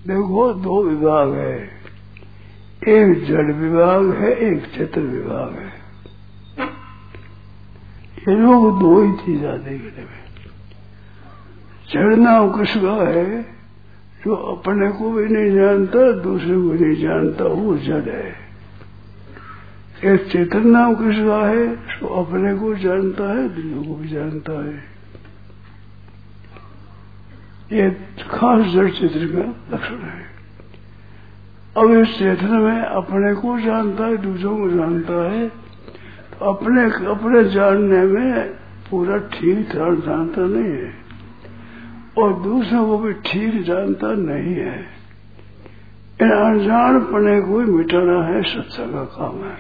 देखो दो विभाग है, एक जड़ विभाग है, एक चेतन विभाग है। ये लोग दो ही चीजें देखने में। जड़ नाम किसका है? जो अपने को भी नहीं जानता, दूसरे को नहीं जानता, वो जड़ है। एक चेतन नाम किसका है? जो अपने को जानता है, दूसरे को भी जानता है। ये खास जड़ चेतन का लक्षण है। अब इस चेतन में अपने को जानता है, दूसरों को जानता है, तो अपने जानने में पूरा ठीक ठाक जानता नहीं है और दूसरों को भी ठीक जानता नहीं है। इन अनजानपने को ही मिटाना है सत्संग का काम है।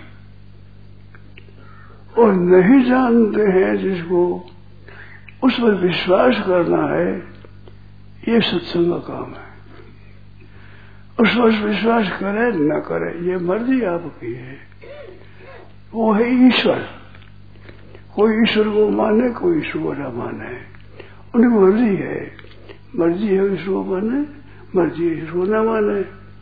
और नहीं जानते हैं जिसको, उस पर विश्वास करना है, ये सत्संग का काम है। उस पर विश्वास करे न करे ये मर्जी आपकी है। वो है ईश्वर। कोई ईश्वर को माने, कोई ईश्वर को न माने, उनकी मर्जी है। मर्जी है ईश्वर को माने, मर्जी है ईश्वर न माने।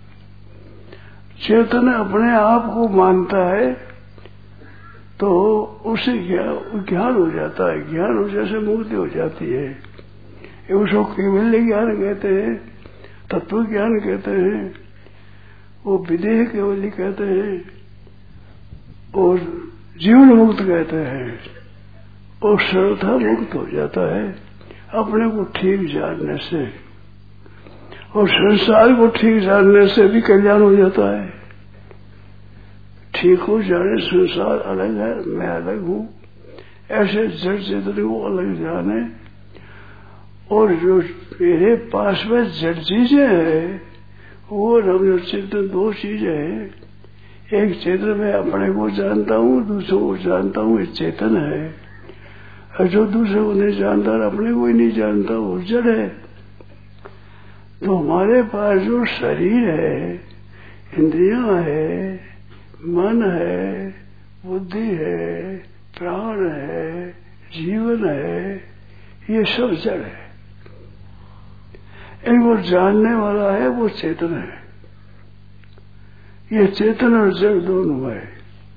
चेतन अपने आप को मानता है तो उसे ज्ञान हो जाता है। ज्ञान हो जैसे मुक्ति हो जाती है। उसको केवल ज्ञान कहते हैं, तत्व ज्ञान कहते हैं, वो विदेह केवल कहते हैं और जीवन मुक्त कहते हैं। और श्रद्धा मुक्त हो जाता है अपने को ठीक जानने से। और संसार को ठीक जानने से भी कल्याण हो जाता है। ठीक हो जाने संसार अलग है, मैं अलग हूँ, ऐसे जड़ चेतन को अलग जाने। और जो मेरे पास में जड़ चीजें है वो रम चेतन दो चीजें है। एक चेतन में अपने को जानता हूँ, दूसरों को जानता हूँ, ये चेतन है। और जो दूसरे को नहीं जानता और अपने को ही नहीं जानता वो जड़ है। तो हमारे पास जो शरीर है, इंद्रियां है, मन है, बुद्धि है, प्राण है, जीवन है, ये सब जड़ है। इनको जानने वाला है वो चेतन है। ये चेतन और जड़ दोनों है।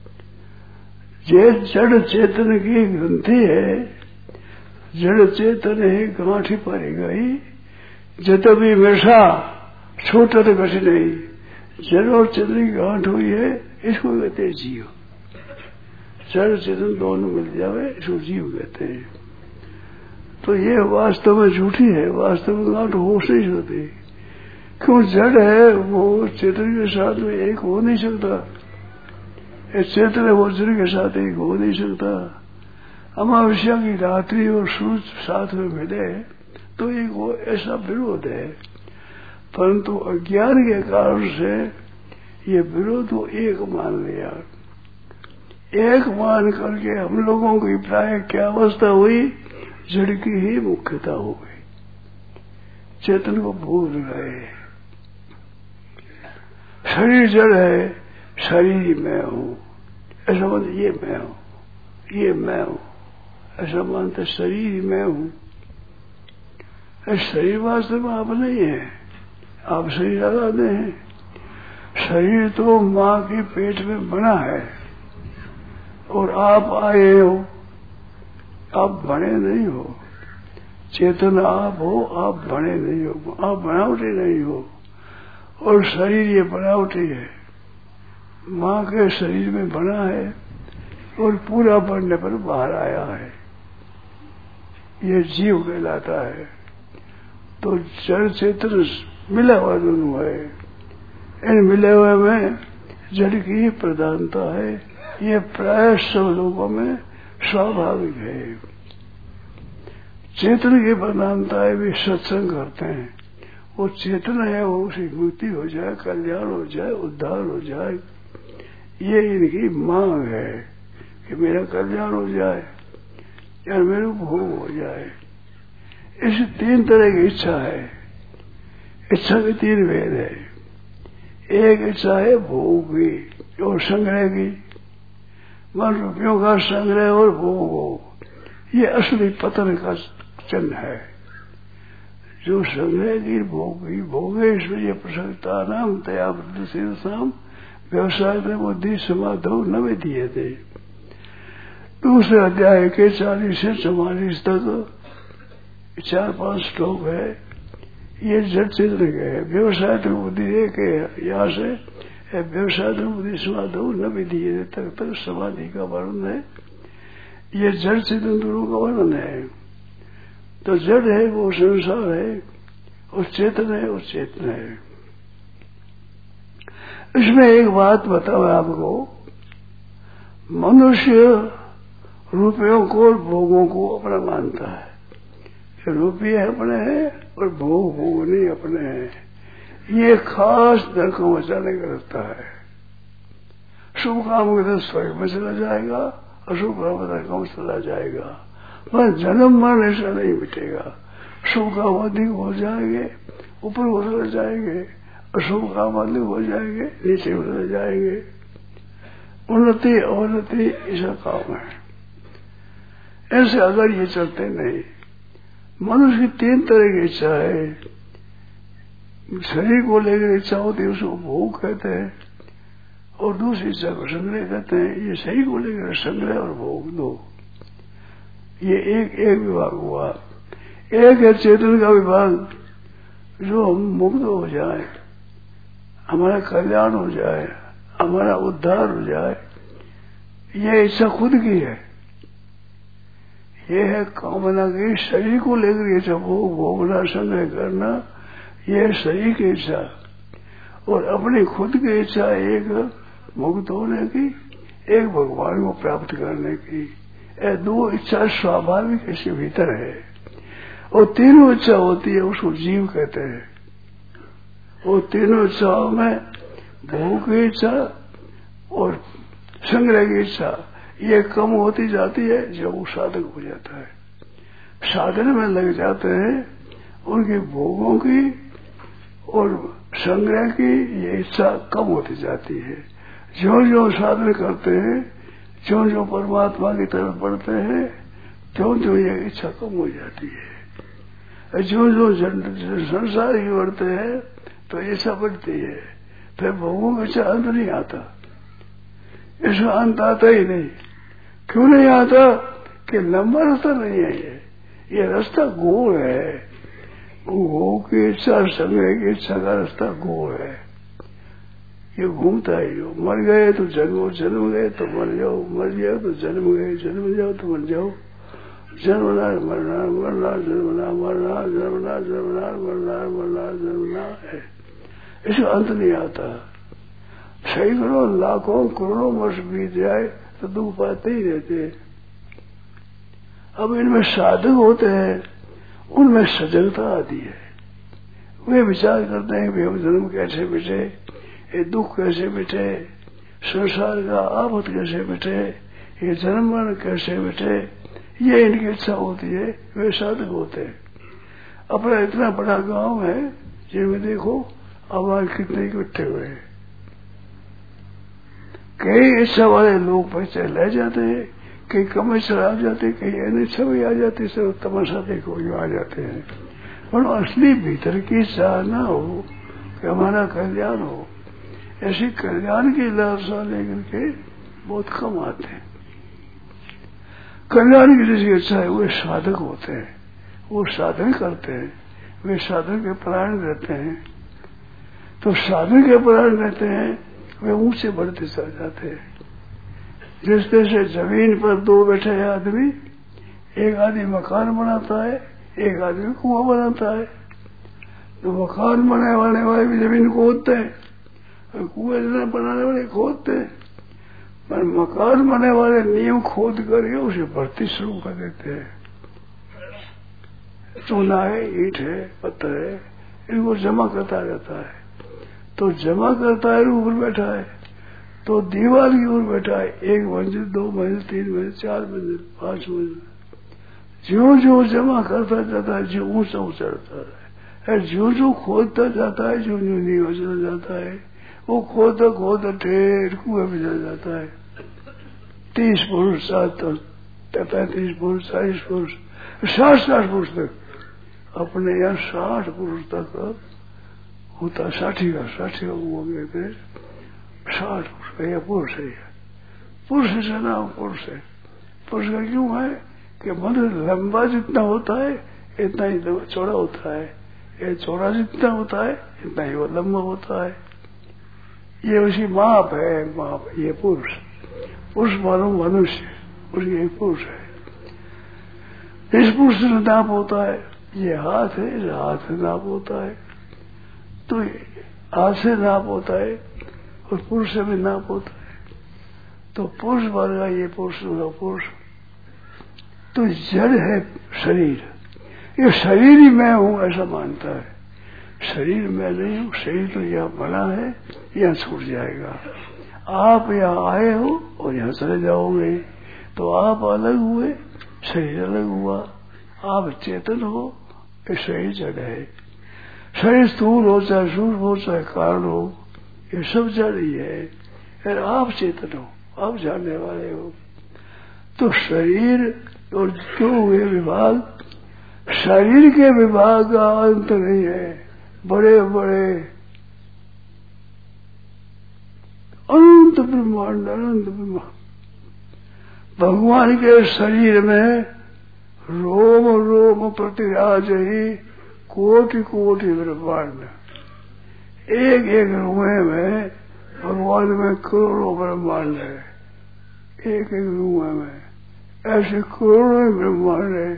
ये जड़ चेतन की ग्रंथि है। जड़ चेतन ही गांठी पड़ी गई, जत भी मिर्षा छोटा तो कछ नहीं। जड़ और चेतन की गांठ हुई है, इसको कहते हैं जीव। जड़ चेतन दोनों मिल जावे, इसको जीव कहते हैं। तो ये वास्तव में झूठी है। वास्तव में गांठ हो नहीं सकती। क्यों? जड़ है वो चेतन के साथ में एक हो नहीं सकता। इस चेतन है वो जड़ के साथ एक हो नहीं सकता। अमावस्या की रात्रि और सूर्य साथ में मिले तो एक वो, ऐसा विरोध है। परंतु अज्ञान के कारण से ये विरोध को एक मान लिया। एक मान करके हम लोगों की प्राय क्या अवस्था हुई? जड़ की ही मुख्यता हो गई। चेतन को भूल गए। शरीर जड़ है, शरीर मैं हूं ऐसा मानते, ये मैं हूं, ये मैं हूं ऐसा मानते, शरीर मैं हूं। शरीर वास्तव में आप नहीं है, आप शरीर लगाते हैं। शरीर तो माँ के पेट में बना है और आप आए हो, आप बने नहीं हो। चेतन आप हो, आप बने नहीं हो, आप बनावटी नहीं हो। और शरीर ये बनावटी है, माँ के शरीर में बना है और पूरा बनने पर बाहर आया है, ये जीव कहलाता है। तो जड़ चेतन मिला हुआ दोनों है। इन मिले हुए में जड़ की ही प्रधानता है। ये प्राय सब लोगों में स्वाभाविक है। चेतन की प्रधानता है, भी सत्संग करते हैं। वो चेतन है, वो उसी मुक्ति हो जाए, कल्याण हो जाए, उद्धार हो जाए, ये इनकी मांग है कि मेरा कल्याण हो जाए या मेरे भोग हो जाए। इस तीन तरह की इच्छा है। इच्छा के तीन भेद है। एक इच्छा है भोग की और संग्रह की, मन रुपयों का संग्रह और भोग हो, ये असली पतन का चिन्ह है। जो संग्रह की भोगे ईश्वरीय प्रसक्ता नाम तया प्रतिशीलताम व्यवसाय बुद्धि समाधो न दिए थे। दूसरे अध्याय के 40 से 44 तक 4-5 श्लोक है। ये जड़ चित्र के व्यवसाय बुद्धि एक है, यहाँ से व्यवसाय बुद्धि समाधो न दिए तक समाधि का वर्णन है। ये जड़ चित्र दोनों का वर्णन है। तो जड़ है वो संसार है और चेतन है और चेतन है। इसमें एक बात बताओ आपको, मनुष्य रुपयों को और भोगों को अपना मानता है। रुपये अपने हैं और भोग नहीं अपने हैं। ये खास धन को बचाने का रहता है। शुभ काम के तो स्वर्ग में चला जाएगा, अशुभ काम नरक में चला जाएगा, पर जन्म मरण ऐसा नहीं मिटेगा। शुभ काम अधिक हो जाएंगे, ऊपर उतर जाएंगे, अशुभ काम अधिक हो जाएंगे, नीचे उतर जाएंगे। उन्नति अवनति ऐसा काम है। ऐसे अगर ये चलते नहीं, मनुष्य की 3 तरह की इच्छा है। शरीर को लेकर इच्छा होती है, उसको भोग कहते हैं, और दूसरी इच्छा को संग्रह कहते हैं। ये शरीर को लेकर संग्रह और भोग दो, ये एक विभाग हुआ। एक है चेतन का विभाग, जो हम मुक्त हो जाए, हमारा कल्याण हो जाए, हमारा उद्धार हो जाए। ये इच्छा खुद की है। ये है कामना की, शरीर को लेकर इच्छा भोगना संग्रह करना, ये शरीर की इच्छा। और अपनी खुद की इच्छा एक मुक्त होने की, एक भगवान को प्राप्त करने की। ये 2 इच्छा स्वाभाविक इसके भीतर है। और तीनों इच्छा होती है, उसको जीव कहते हैं। और तीनों इच्छाओं में भोग की इच्छा और संग्रह की इच्छा ये कम होती जाती है जब वो साधक हो जाता है। साधन में लग जाते हैं, उनकी भोगों की और संग्रह की ये इच्छा कम होती जाती है। जो जो साधन करते हैं, जो जो परमात्मा की तरफ बढ़ते हैं, त्यों त्यों ये इच्छा कम हो जाती है। जो जो संसार की बढ़ते हैं तो इच्छा बढ़ती है, फिर भोगों का इच्छा अंत नहीं आता। इसका अंत आता ही नहीं। क्यों नहीं आता? कि लंबा रास्ता नहीं है। ये रास्ता गोल है। भोग की इच्छा, संग्रह की इच्छा का रास्ता गोल है। ये घूमता है। जो मर गए तो जन्म गए तो मर जाओ, मर जाओ तो जन्म गए, जन्म जाओ तो मर जाओ, जन्मना मरना, मरना जन्मना, मरना जन्मना, जन्मना मरना, मरना जन्मना है। इसका अंत नहीं आता। सैकड़ों लाखों करोड़ों वर्ष बीत जाए तो दुख पाते ही रहते। अब इनमें साधक होते हैं, उनमें सजगता आती है। वे विचार करते हैं कि हम जन्म कैसे मिटे, ये दुख कैसे मिटे, संसार का आफत कैसे मिटे, ये जन्म मरण कैसे मिटे। ये इनकी इच्छा होती है। वे साधक होते हैं। अपना इतना बड़ा गांव है, जिनमें देखो आवाज कितने इकट्ठे हुए हैं। कई इच्छा वाले लोग पैसे ले जाते हैं, कई कम इच्छा आ जाते, कई अनिच्छा भी आ जाती, सब तमाशा देखो आ जाते हैं। पर असली भीतर की इच्छा ना हो कि हमारा कल्याण हो, ऐसी कल्याण की लालसा लेकर के बहुत कम आते हैं। कल्याण की जिसकी इच्छा है वे साधक होते हैं, वो साधन करते हैं, वे साधन के प्राण रहते हैं। तो साधन के प्राण रहते हैं, वे ऊंचे बढ़ते चल जाते हैं। जिस जैसे जमीन पर 2 बैठे आदमी, एक आदमी मकान बनाता है, एक आदमी कुआं बनाता है। तो मकान बनाने वाले भी जमीन खोदते हैं, कुएं बनाने वाले खोदते हैं। पर मकान बनाने वाले नींव खोद कर उसे भर्ती शुरू कर देते हैं। चूना है, ईंट है, पत्थर है, इनको जमा करता रहता है। तो जमा करता है, ऊपर बैठा है, तो दीवार की ओर बैठा है। 1 मंजिल, 2 मंजिल, 3 मंजिल, 4 मंजिल, 5 मंजिल। जो जो जमा करता जाता है, जो ऊंचा ऊंचा रहता है, जो खोदता जाता है, जो नींव चला जाता है, वो खोदा खोदा ठेर कुएं में चल जाता है। 30 फुट, 35 फुट, 40 फुट, 60 फुट तक अपने यहाँ 60 पुरुष तक होता, 60 का वो कहते 60 पुरुष का यह पुरुष है। पुरुष से नाम पुरुष है। पुरुष का क्यों है कि मनुष्य लंबा जितना होता है इतना ही चौड़ा होता है, ये चौड़ा जितना होता है इतना ही वो लंबा होता है। ये उसी माप है, माप। ये पुरुष, पुरुष मानो मनुष्य, उसकी एक पुरुष है। इस पुरुष से नाप होता है। ये हाथ है, इस हाथ से नाप होता है। तो हाथ से नाप होता है और पुरुष से भी नाप होता है। तो पुरुष वर्ग ये पुरुष होगा पुरुष। तो जड़ है शरीर, ये शरीर ही मैं हूं ऐसा मानता है। शरीर मैं नहीं हूं, शरीर तो यहाँ बना है, यहाँ छूट जाएगा। आप यहाँ आए हो और यहाँ चले जाओगे, तो आप अलग हुए, शरीर अलग हुआ। आप चेतन हो, ये शरीर जड़ है। शरीर स्थूल हो चाहे सूक्ष्म हो चाहे कारण हो, ये सब जड़ ही है। और आप चेतन हो, आप जानने वाले हो। तो शरीर और जो हुए विभाग, शरीर के विभाग का अंत नहीं है। बड़े बड़े अनंत ब्रह्मांड, अनंत ब्रह्मांड। भगवान के शरीर में रोम रोम प्रतिराज ही कोटि कोटि ब्रह्मांड। एक एक रुए में भगवान में करोड़ों ब्रह्मांड है। एक एक रुए में ऐसे करोड़ों ब्रह्मांड है,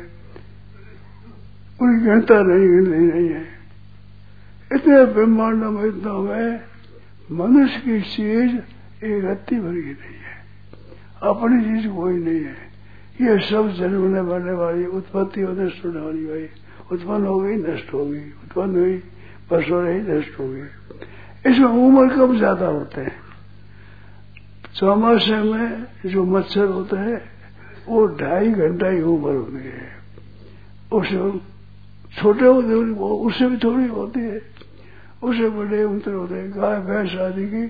उनकी गिनता नहीं है। इतने ब्रह्मांड में, इतना में मनुष्य की चीज एक रत्ती भर की नहीं है, अपनी चीज कोई नहीं है। ये सब जन्मने बनने वाली, उत्पत्ति और नष्ट होने वाली भाई। उत्पन्न हो गई, नष्ट हो गई, उत्पन्न हुई, परसों रही, नष्ट हो गई। इसमें उम्र कम ज्यादा होते हैं। चौमासे में जो मच्छर होते हैं वो 2.5 घंटा ही उम्र होती है। उससे छोटे होते हैं, उससे भी थोड़ी होती है, उससे बड़े उतर होते हैं। गाय भैंस आदि की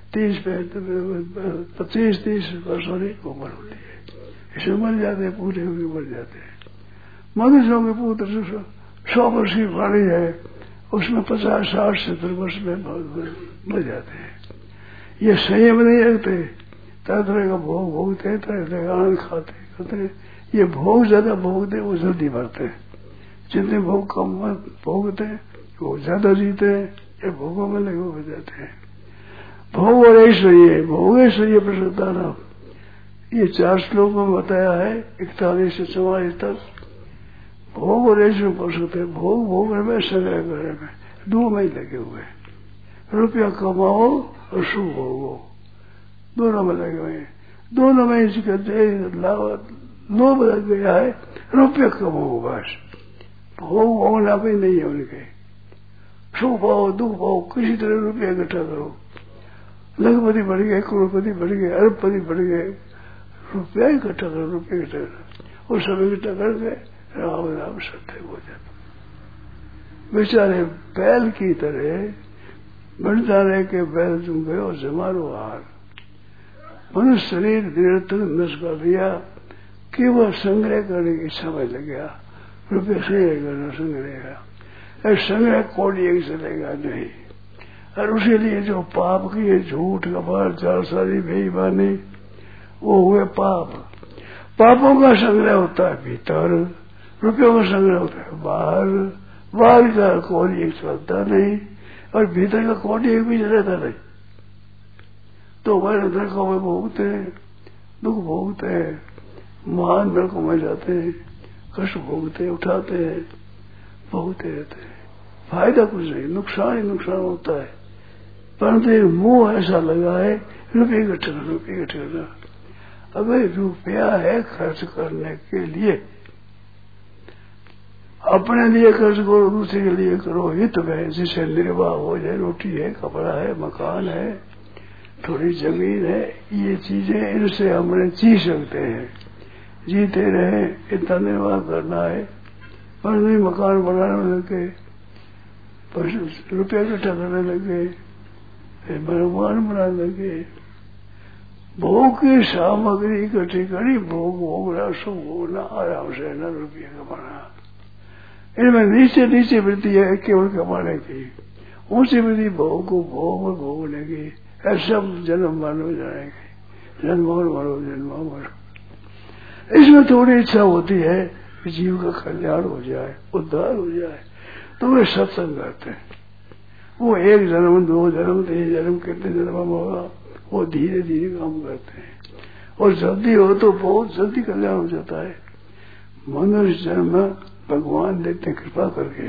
25-30 वर्षों की उम्र होती है। इसमें मर जाते हैं, पूरे होकर मर जाते हैं। मनुष्यों के पुत्र 100 वर्ष की वाणी है, उसमें 50, 60, 70 वर्ष में मर जाते हैं। ये संयम नहीं रखते, तरह तरह का भोग भोगते, तरह तरह का आनंद खाते। ये भोग ज्यादा भोगते वो जल्दी मरते हैं, जितने भोग कम भोगते वो ज्यादा जीते हैं। ये भोगों में लगे हो जाते हैं। भोग और ऐश्वर्य, भोग ऐश्वर्य प्रसन्नता नाम, ये 4 श्लोकों में बताया है 41 से 44 तक। भोग और ऐश्वर्य प्रसन्नता, भोग भोगने में, संग्रह करने में, 2 में लगे हुए। रुपया कमाओ और सुख भोगो, दोनों में लगे हुए हैं। दोनों में इसका लोभ लग गया है, रुपया कमाओ बस। भोग भोगना भी नहीं है उनके। सुख पाओ, दुख पाओ, किसी तरह रुपया इकट्ठा करो। लखपति बढ़ गए, करोड़पति बढ़ गए, अरबपति बढ़ गए, रुपया इकट्ठा करो, रुपया इकट्ठा करो। और सब इकट्ठा करके राम राम सत्य हो जाता। बेचारे बैल की तरह बनता रहे के बैल तुम गए और जमारो हार। मनुष्य शरीर निरर्थक नष्ट कर दिया, केवल संग्रह करने की इच्छा में लग गया। रुपये संग्रह करना, संग्रह संग्रह कोड़ी एक चलेगा नहीं। और उसी लिए जो पाप किए, झूठ कपट जालसाजी बेईमानी, वो हुए पाप। पापों का संग्रह होता है भीतर, रुपयों का संग्रह होता है बाहर। बाहर का कोड़ी एक चलता नहीं और भीतर का कोड़ी एक भी रहता नहीं। तो हमारे नरकों में भोगते हैं, दुख भोगते हैं, महान नरकों में जाते हैं, कष्ट भोगते उठाते हैं, भोगते रहते हैं। फायदा कुछ नहीं, नुकसान ही नुकसान होता है। परंतु मोह ऐसा लगा है रुपये इकट्ठे करना, रुपये इकट्ठे करना। अबे रुपया है खर्च करने के लिए, अपने लिए खर्च करो, दूसरे के लिए करो, हित में, जिससे निर्वाह हो जाए। रोटी है, कपड़ा है, मकान है, थोड़ी जमीन है, ये चीजें, इनसे हमने जी सकते हैं, जीते रहे, इतना निर्वाह करना है। पर नहीं मकान बनाने लगे, रुपया इकट्ठा करने लगे, भगवान बनाने लगे, भोग की सामग्री इकट्ठी करी, भोग भोगना, सुख भोगना, आराम से न रुपया कमाना। इनमें नीचे नीचे वृत्ति है केवल कमाने की, ऊंची वृत्ति भोग को भोग और भोगने की। ऐसा जन्म मानो जाएंगे, जन्मो मरो जन्मो मरो। इसमें थोड़ी इच्छा होती है कि जीव का कल्याण हो जाए, उद्धार हो जाए, तो वे सत्संग करते हैं। वो 1 जन्म 2 जन्म 3 जन्म कितने जन्म होगा, वो धीरे धीरे काम करते हैं और जल्दी हो तो बहुत जल्दी कल्याण हो जाता है। मनुष्य जन्म भगवान देते कृपा करके।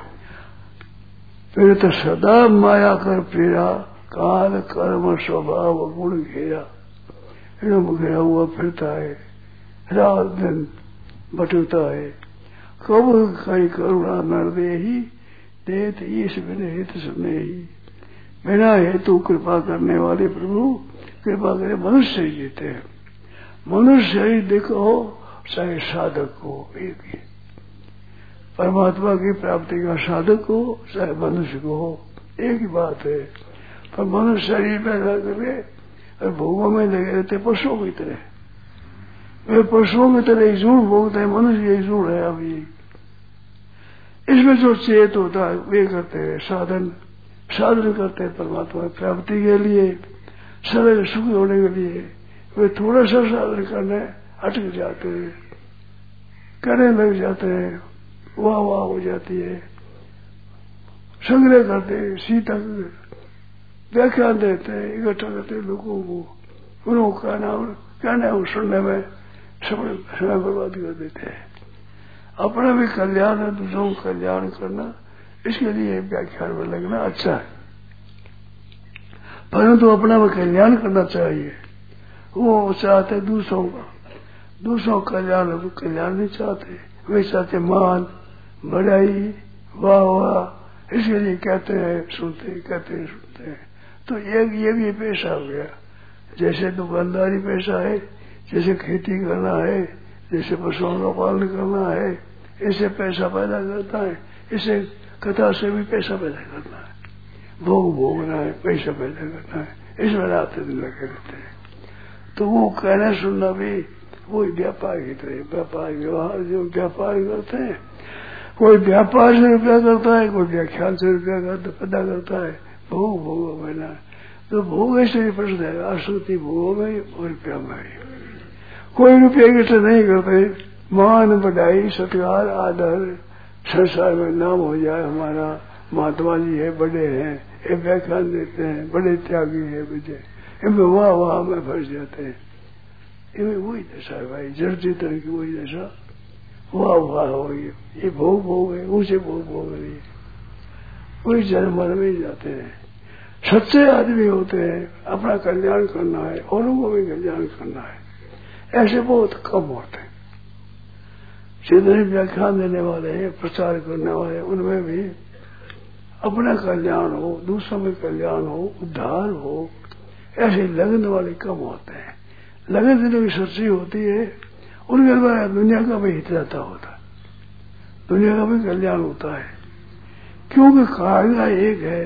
फिर तो सदा माया कर पीड़ा, काल कर्म स्वभाव गुण घेरा, एकदम घेरा हुआ फिरता है, रात दिन बटुता है। कब कई करुणा नरदे ही देत ईश बिन हित सुने ही। बिना हेतु कृपा करने वाले प्रभु कृपा करे मनुष्य ही देते हैं। मनुष्य ही देखो चाहे साधक हो, एक ही परमात्मा की प्राप्ति का साधक हो चाहे मनुष्य को हो, एक ही बात है। पर मनुष्य शरीर पैदा करे और भोगों में लगे रहते पशुओं की तरह, वे पशुओं की तरह झूठ भोगते हैं, मनुष्य यही झूठ है। अभी इसमें जो चेत होता है वे करते हैं साधन, साधन करते हैं परमात्मा की प्राप्ति के लिए, सरल सुखी होने के लिए। वे थोड़ा सा साधन करने अटक जाते हैं, करने लग जाते हैं, वाह वाह हो जाती है, संग्रह करते हैं, सीता व्याख्यान देते हैं, इकट्ठा करते हैं लोगों को, उनको कहना सुनने में समय बर्बाद कर देते हैं। अपना भी कल्याण है, दूसरों को कल्याण करना, इसके लिए व्याख्यान में लगना अच्छा है, परंतु अपना भी कल्याण करना चाहिए। वो चाहते दूसरों का, दूसरों का कल्याण नहीं चाहते, वे चाहते मान बढ़ाई वाह वाह, इसके लिए कहते हैं सुनते हैं, कहते हैं सुनते हैं। तो ये भी पेशा हो गया, जैसे दुकानदारी पेशा है, जैसे खेती करना है, जैसे पशुओं का पालन करना है, इससे पैसा पैदा करता है, इसे कथा से भी पैसा पैदा करना है, भोग भोगना है, पैसा पैदा करना है, इसमें रात दिन लगे रहते हैं। तो वो कहना सुनना भी वही व्यापार की तरह, व्यापार व्यवहार जो व्यापार करते हैं, कोई व्यापार से रुपया करता है, कोई व्याख्यान से रुपया पैदा करता है, भोग भोगो बना। तो भोग ऐसे ही प्रश्न है, आसक्ति भोगों में और रुपया में। कोई रुपये की तो नहीं करते, मान बढ़ाई सत्कार आदर, संसार में नाम हो जाए हमारा, महात्मा जी है, बड़े हैं, ये व्याख्यान देते हैं, बड़े त्यागी है विजय, इनमें वाह वाह में फंस जाते हैं। इनमें वही दशा है भाई, जड़ चेतन की वही दशा, वाह वाह हो गई, ये भोग भोग है, ऊंचे भोग भोग रही है, वही जन्म मर में जाते हैं। सच्चे आदमी होते हैं, अपना कल्याण करना है, औरों को भी कल्याण करना है, ऐसे बहुत कम होते हैं। जितने व्याख्यान देने वाले हैं, प्रचार करने वाले, उनमें भी अपना कल्याण हो, दूसरों में कल्याण हो, उद्धार हो, ऐसे लगन वाले कम होते हैं। लगन देने की सच्ची होती है, उनके द्वारा दुनिया का भी हित रहता होता है, दुनिया का भी कल्याण होता है। क्योंकि कायदा एक है,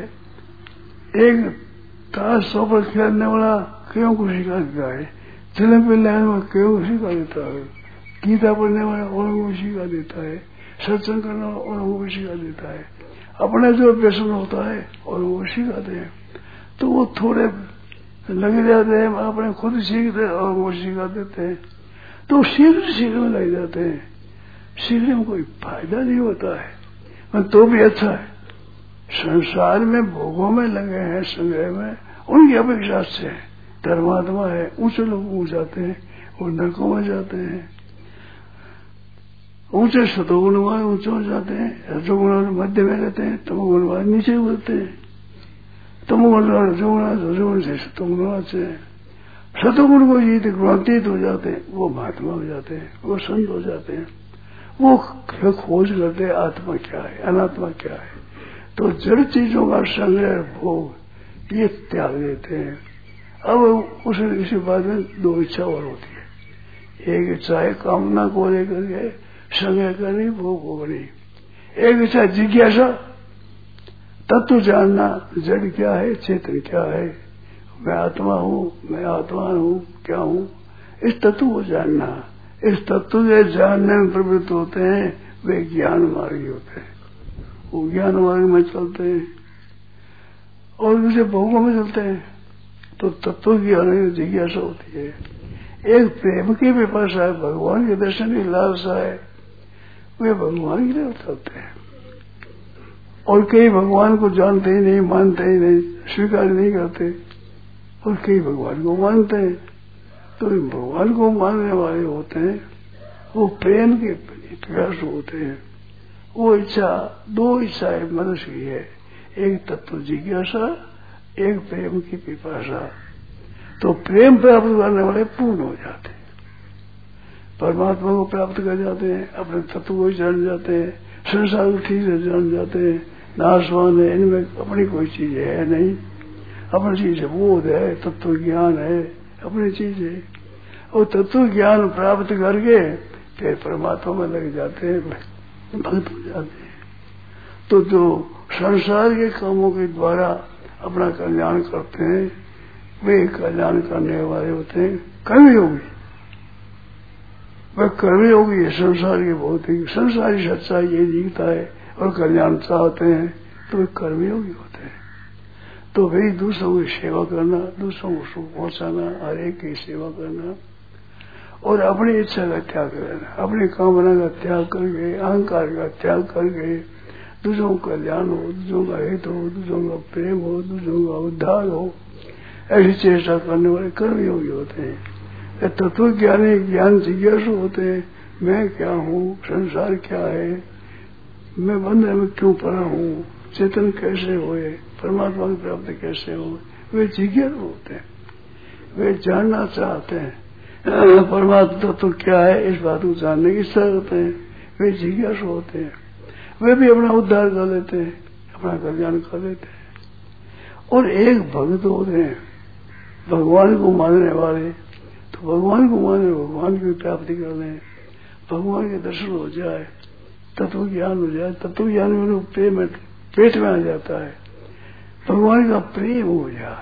एक ताश 100 पर खेलने वाला क्यों को सिखा देता है, चले पे लाइन में क्यों को सिखा देता है, गीता पढ़ने वाला और को सिखा देता है, सत्संग करने वाला और को सिखा देता है, अपना जो व्यसन होता है और वो सिखाते हैं। तो वो थोड़े लगे जाते हैं, अपने खुद सीखते हैं और वो सिखा देते हैं, तो सीखने लग जाते हैं। सीखने में कोई फायदा नहीं होता है, तो भी अच्छा है। संसार में भोगों में लगे हैं, संग्रह में, उनकी अपेक्षा से धर्मात्मा है, ऊंचे लोग ऊंच जाते हैं, वो नरकों में जाते हैं। ऊंचे सतोगुण वाले ऊंचे हो जाते हैं, रजोगुण वाले मध्य में रहते हैं, तमोगुण वाले नीचे उतरते हैं, तमोगुण वाले रजोगुण से सतोगुण से सतोगुण को जीत गुणातीत हो जाते हैं, वो महात्मा हो जाते हैं, वो संत हो जाते हैं। वो खोज करते हैं आत्मा क्या है, अनात्मा क्या है। तो जड़ चीजों का संग्रह भोग ये त्याग देते हैं। अब उस इसी बात में 2 इच्छा और होती है, एक इच्छा है कामना को लेकर के संग्रह करनी, भोग भोगनी, एक इच्छा जिज्ञासा, तत्व जानना, जड़ क्या है, चेतन क्या है, मैं आत्मा हूँ, मैं आत्मा हूँ, क्या हूँ, इस तत्व को जानना। इस तत्व के जानने में प्रवृत्त होते हैं, वे ज्ञान मार्गी होते हैं, वो ज्ञान मार्ग में चलते हैं। और दूसरे भोगों में चलते हैं तो तत्व की अलग जिज्ञासा होती है। एक प्रेम की पिपासा है, भगवान के दर्शन की लालसा है, वे भगवान के लिए चलते हैं। और कई भगवान को जानते ही नहीं, मानते ही नहीं, स्वीकार नहीं करते, और कई भगवान को मानते हैं। तो भगवान को मानने वाले होते हैं वो प्रेम के प्रयास होते हैं। वो इच्छा, दो इच्छाएं मनुष्य की है, एक तत्व जिज्ञासा, एक प्रेम की पिपासा। तो प्रेम प्राप्त करने वाले पूर्ण हो जाते हैं, परमात्मा को प्राप्त कर जाते हैं, अपने तत्व को जान जाते हैं, संसार को ठीक से जान जाते हैं, नाशवान है, इनमें अपनी कोई चीज है नहीं, अपनी चीज है बोध है, तत्व ज्ञान है, अपनी चीज है। और तत्व ज्ञान प्राप्त करके फिर परमात्मा में लग जाते हैं, भक्त हो जाते हैं। तो जो संसार के कामों के द्वारा अपना कल्याण करते हैं वे कल्याण करने वाले होते हैं कर्मयोगी। वह कर्मयोगी है, संसार के बहुत ही संसारी सच्चाई ये जीता है और कल्याण चाहते हैं तो वे कर्मयोगी होते हैं। तो वही दूसरों की सेवा करना, दूसरों को सुख पहुंचाना, हर एक की सेवा करना और अपनी इच्छा का त्याग करना, अपनी कामना का त्याग करके, अहंकार का त्याग करके दूसरों का कल्याण हो, दूसरों का हित हो, दूसरों का प्रेम हो, दूसरों का उद्धार हो, ऐसी चेष्टा करने वाले कर्मयोगी होते हैं। तत्व ज्ञानी ज्ञान जिज्ञासु होते हैं, मैं क्या हूँ, संसार क्या है, मैं बंधन में क्यों पड़ा हूँ, चेतन कैसे होए, परमात्मा की प्राप्ति कैसे हो, वे जिज्ञासु होते हैं। वे जानना चाहते हैं परमात्मा तत्व क्या है, इस बात को जानने की इच्छा करते हैं, वे जिज्ञासु होते हैं। वे भी अपना उद्धार कर लेते हैं, अपना कल्याण कर लेते हैं। और एक भक्त होते हैं भगवान को मानने वाले, तो भगवान को माने, भगवान की प्राप्ति कर लें, भगवान के दर्शन हो जाए, तत्व ज्ञान हो जाए। तत्व ज्ञान में प्रेम पेट में आ जाता है, भगवान का प्रेम हो जाए,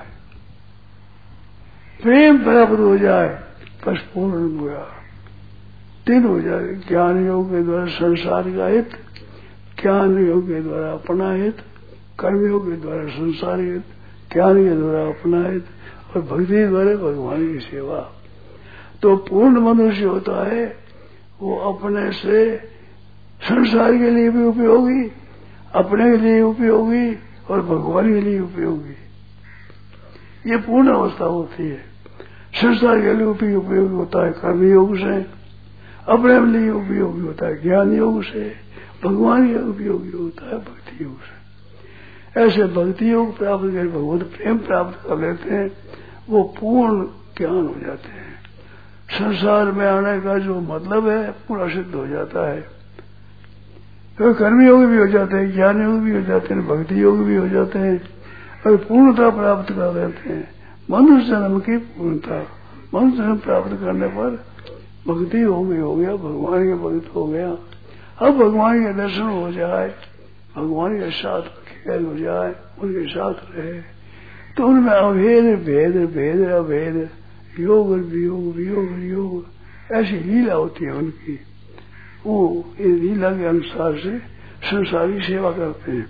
प्रेम प्राप्त हो जाए, बस पूर्ण हुआ, तीन हो जाए। ज्ञान योग के द्वारा संसार का हित, ज्ञान योग के द्वारा अपना हित, कर्म योग के द्वारा संसार हित, ज्ञान के द्वारा अपना हित और भक्ति द्वारा भगवान की सेवा। तो पूर्ण मनुष्य होता है वो अपने से संसार के लिए भी उपयोगी, अपने के लिए उपयोगी और भगवान के लिए उपयोगी। ये पूर्ण अवस्था होती है। संसार के लिए उपयोगी होता है कर्म योग से, अपने लिए उपयोगी होता है ज्ञान योग से, भगवान के उपयोगी होता है भक्ति योग से। ऐसे भक्ति योग प्राप्त कर भगवत प्रेम प्राप्त कर लेते हैं, वो पूर्ण ज्ञान हो जाते हैं। संसार में आने का जो मतलब है पूरा सिद्ध हो जाता है। तो कर्म योग भी हो जाते हैं, ज्ञान योग भी हो जाते हैं, भक्ति योग भी हो जाते हैं और पूर्णता प्राप्त कर लेते हैं। मनुष्य जन्म की पूर्णता, मनुष्य जन्म प्राप्त करने पर भक्ति योग भी हो गया, भगवान के भक्त हो गया। अब भगवान के दर्शन हो जाए, भगवान के साथ खेल हो जाए, उनके साथ रहे, तो उनमें अभेद भेद भेद अभेद, योग वियोग वियोग योग, ऐसी लीला होती है उनकी। वो इस लीला के अनुसार से संसारी सेवा करते हैं।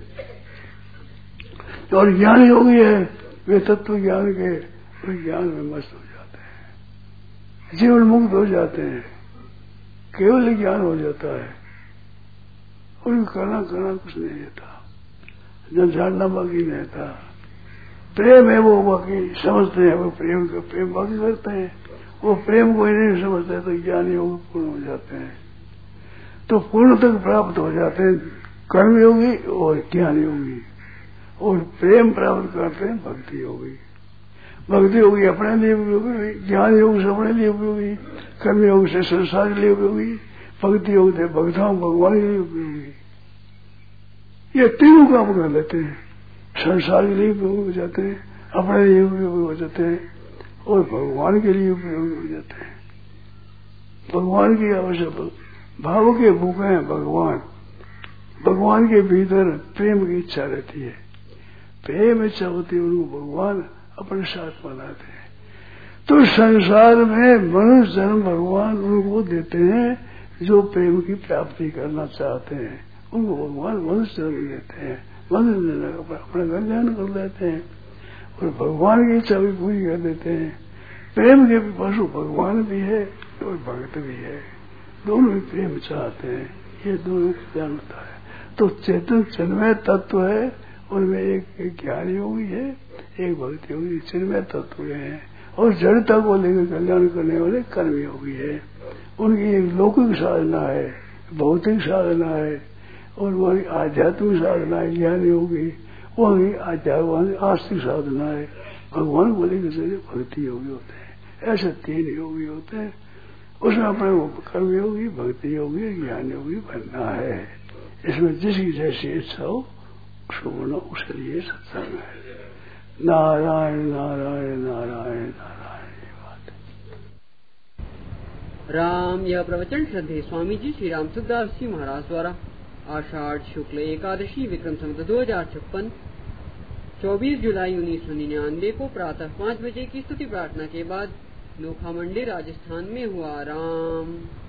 और ज्ञान योगी है, वे तत्व ज्ञान के ज्ञान में मस्त हो जाते हैं, जीवन मुक्त हो जाते हैं, केवल ज्ञान हो जाता है। उनको करना कुछ नहीं रहता, जब जानना बाकी नहीं रहता। प्रेम है वो बाकी समझते हैं, वो प्रेम का प्रेम बाकी करते हैं, वो प्रेम को ही नहीं समझते तो ज्ञान योग पूर्ण हो जाते हैं। तो पूर्ण तक प्राप्त हो जाते हैं कर्म योगी और ज्ञान योगी, और प्रेम प्राप्त करते हैं भक्ति योगी। भक्ति योगी अपने लिए उपयोगी, ज्ञान योग से अपने लिए उपयोगी, कर्म योग से संसार के लिए उपयोगी, भक्ति योग से भक्ताओं भगवान के लिए उपयोगी। ये तीनों काम कर लेते हैं, संसार के लिए उपयोगी हो जाते हैं, अपने लिए उपयोगी हो जाते हैं और भगवान के लिए उपयोगी हो जाते हैं। भगवान की आवश्यक भाव के भूखे हैं भगवान, भगवान के भीतर प्रेम की इच्छा रहती है, प्रेम इच्छा होती है, उनको भगवान अपने साथ बनाते हैं। तो संसार में मनुष्य जन्म भगवान उनको देते हैं, जो प्रेम की प्राप्ति करना चाहते हैं उनको भगवान मनुष्य जन्म देते हैं, मनुष्य जन्म अपना कल्याण कर देते हैं और भगवान की इच्छा भी पूरी कर देते हैं। प्रेम के पशु भगवान भी है और भक्त भी है, दोनों ही प्रेम चाहते हैं, ये दोनों कल्याण होता है। तो चेतन चिन्मय तत्व है, उनमें एक ज्ञान योगी है, एक भक्ति योगी, चिन्मय तत्व है, और जड़ता को लेकर कल्याण करने वाले कर्म योगी है। उनकी एक लौकिक साधना है, भौतिक साधना है, और वही आध्यात्मिक साधना है ज्ञान योगी, वही आध्यात्मिक आस्तिक साधना है भगवान को लेकर भक्ति योगी होते हैं। ऐसे 3 योगी होते हैं, उसमें अपने कर्म योगी, भक्ति योगी, ज्ञान योगी बनना है। इसमें जिसकी जैसी इच्छा हो उसको बनो, उसके लिए सत्संग है। नारायण नारायण नारायण नारायण। ये बात राम। यह प्रवचन श्रद्धेय स्वामी जी श्री राम सुखदास जी महाराज द्वारा आषाढ़ शुक्ल एकादशी विक्रम संवत 2056 24 जुलाई 1999 को प्रातः 5 बजे की स्तुति प्रार्थना के बाद नोखा मंडी राजस्थान में हुआ। राम।